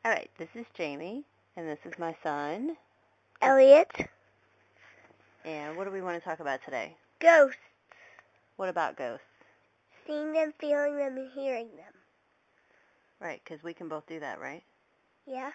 All right, this is Jamie, and this is my son. Elliot. And what do we want to talk about today? Ghosts. What about ghosts? Seeing them, feeling them, and hearing them. Right, because we can both do that, right? Yeah.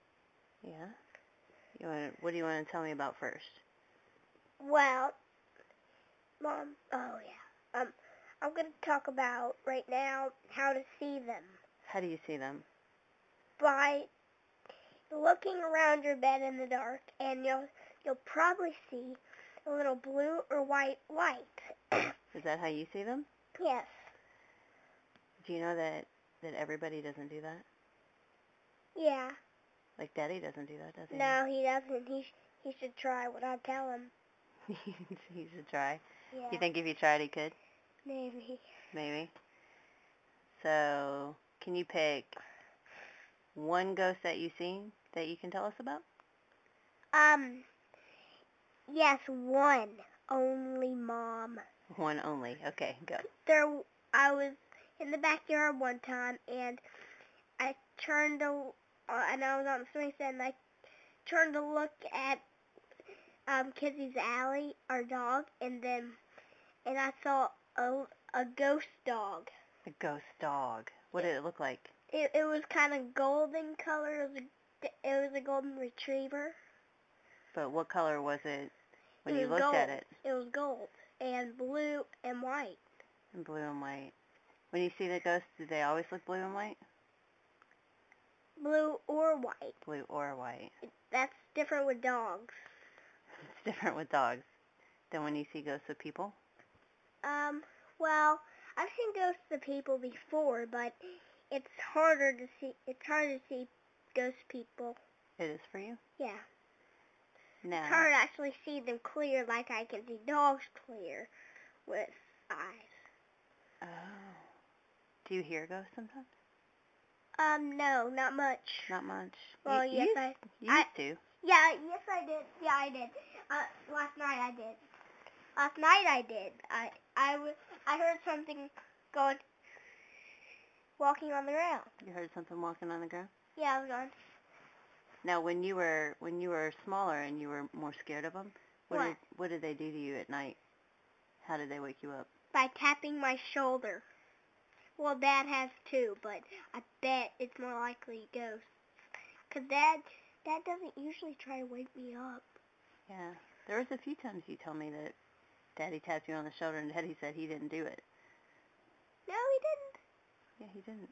Yeah? What do you want to tell me about first? Well, Mom, I'm going to talk about right now how to see them. How do you see them? By looking around your bed in the dark, and you'll probably see a little blue or white light. Is that how you see them? Yes. Do you know that everybody doesn't do that? Yeah. Like Daddy doesn't do that, does he? No, he doesn't. He should try what I tell him. He should try. Yeah. You think if he tried, he could? Maybe. Maybe. So, can you pick one ghost that you've seen that you can tell us about? Yes, one. Only, Mom. One only. Okay, go. I was in the backyard one time, and I turned and I was on the swing set, and I turned to look at Kizzy's Alley, our dog, and I saw a ghost dog. A ghost dog. What did it look like? It was kind of golden color. It was a golden retriever. But what color was it when you was looked gold. at it? It was gold and blue and white. And blue and white. When you see the ghosts, do they always look blue and white? Blue or white. Blue or white. That's different with dogs. It's different with dogs than when you see ghosts of people? Well, I've seen ghosts of people before, but it's harder to see. It's hard to see ghost people. It is for you? Yeah. No. It's hard to actually see them clear, like I can see dogs clear with eyes. Oh. Do you hear ghosts sometimes? No, not much. Not much. Well, you yes, used to. Yeah, yes, I did. Yeah, I did. Last night I did. Last night I did. I heard something walking on the ground. You heard something walking on the ground? Yeah, I was on. Now, when you were smaller and you were more scared of them, What? What did they do to you at night? How did they wake you up? By tapping my shoulder. Well, Dad has too, but I bet it's more likely ghosts. 'Cause Dad doesn't usually try to wake me up. Yeah. There was a few times you told me that Daddy tapped you on the shoulder and Daddy said he didn't do it. No, he didn't. Yeah, he didn't.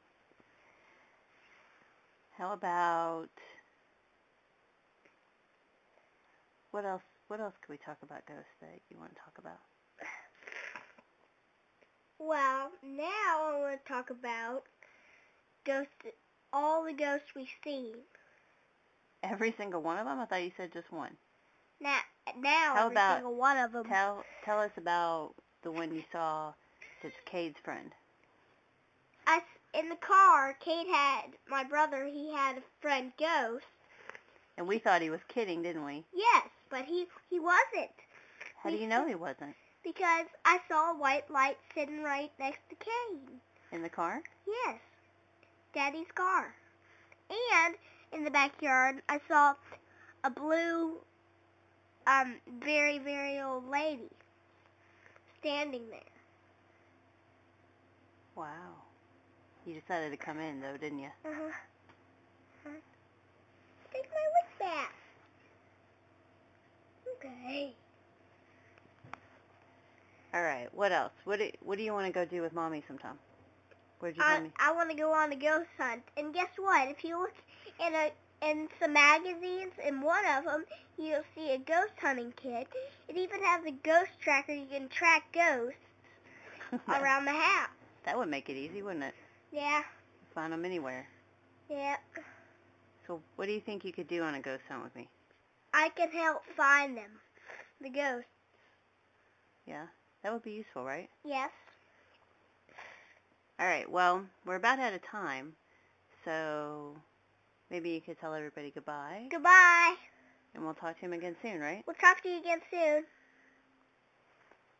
How about... What else could we talk about ghosts that you want to talk about? Well, now I want to talk about ghosts, all the ghosts we've seen. Every single one of them? I thought you said just one. Now How every about single one of them. Tell us about the one you saw that's Cade's friend. In the car, my brother, he had a friend ghost. And we thought he was kidding, didn't we? Yes, but he wasn't. How do you know he wasn't? Because I saw a white light sitting right next to Cade. In the car? Yes, Daddy's car. And in the backyard, I saw a blue, very, very old lady standing there. Wow. You decided to come in, though, didn't you? Uh-huh. Take my wig back. Okay. All right. What else? What do you want to go do with Mommy sometime? Where'd you tell me? I want to go on a ghost hunt. And guess what? If you look in some magazines, in one of them, you'll see a ghost hunting kit. It even has a ghost tracker. You can track ghosts around the house. That would make it easy, wouldn't it? Yeah. Find them anywhere. Yeah. So what do you think you could do on a ghost hunt with me? I can help find them, the ghosts. Yeah? That would be useful, right? Yes. All right. Well, we're about out of time, so maybe you could tell everybody goodbye. Goodbye. And we'll talk to him again soon, right? We'll talk to you again soon.